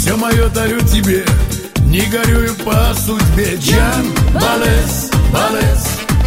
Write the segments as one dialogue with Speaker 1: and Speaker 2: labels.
Speaker 1: Все мое дарю тебе, не горюю по судьбе. Джан Балес, Балес,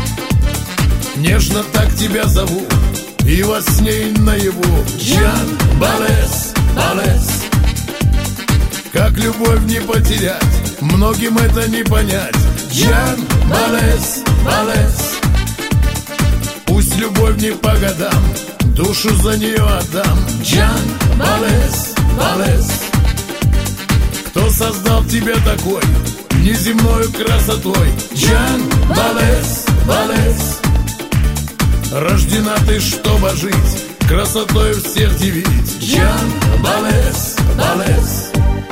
Speaker 1: нежно так тебя зову, и во сне и наяву. Джан Балес, Балес, как любовь не потерять, многим это не понять. Джан Балес, Балес, пусть любовь не по годам, душу за нее отдам. Джан Балес, Балес, кто создал тебя такой неземною красотой? Джан Балес, Балес, рождена ты, чтобы жить, красотой всех дивить. Джан Балес, Балес.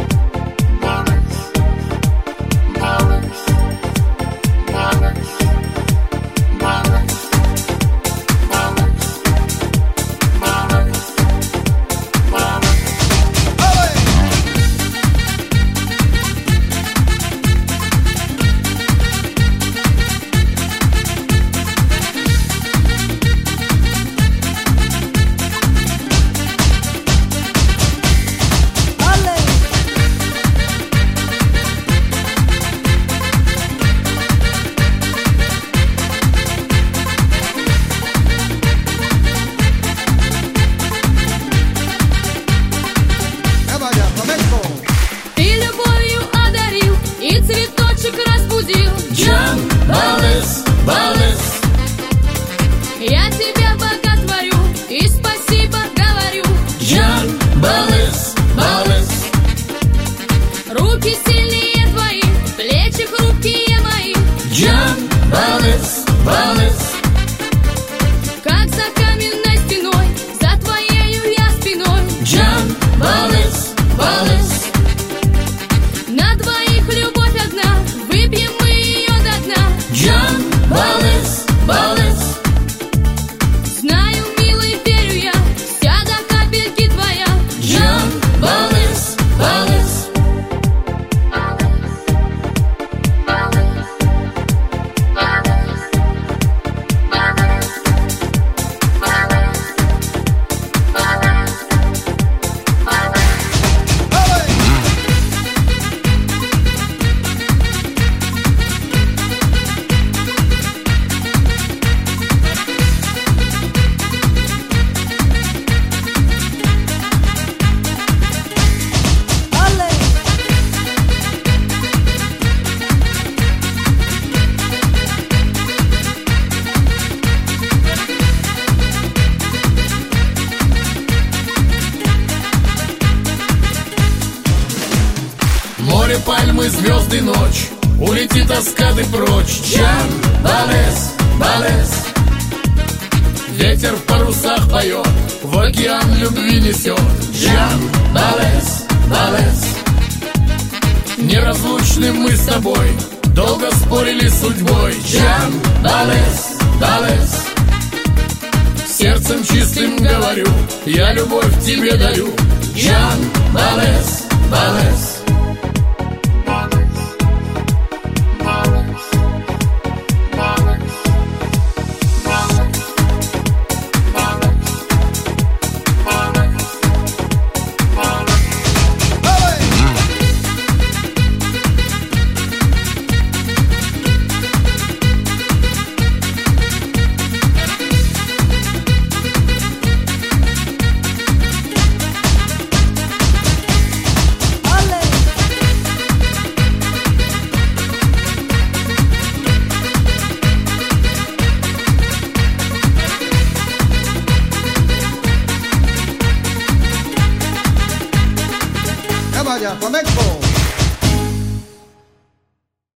Speaker 1: Джан Балес, Балес,
Speaker 2: я тебя боготворю и спасибо говорю.
Speaker 1: Джан Балес, Балес,
Speaker 2: руки сильнее твои, плечи хрупкие мои.
Speaker 1: Джан Балес, Балес,
Speaker 2: как за каменной стеной, за твоею я спиной.
Speaker 1: Джан Балес, Балес,
Speaker 2: на двоих любовь одна, выпьем мы ее до дна.
Speaker 1: Джан Балес, Балес,
Speaker 2: знаю, милый, верю я, вся до капельки твоя.
Speaker 1: Джан Балес, Балес. Море, пальмы, звезды, ночь, улети тоска ты прочь. Джан Балес, Балес, ветер в парусах поет, в океан любви несет. Джан Балес, Балес, неразлучны мы с тобой, долго спорили с судьбой. Джан Балес, Балес, сердцем чистым говорю, я любовь тебе дарю. Джан Балес, Балес.
Speaker 3: Vaya, flamenco.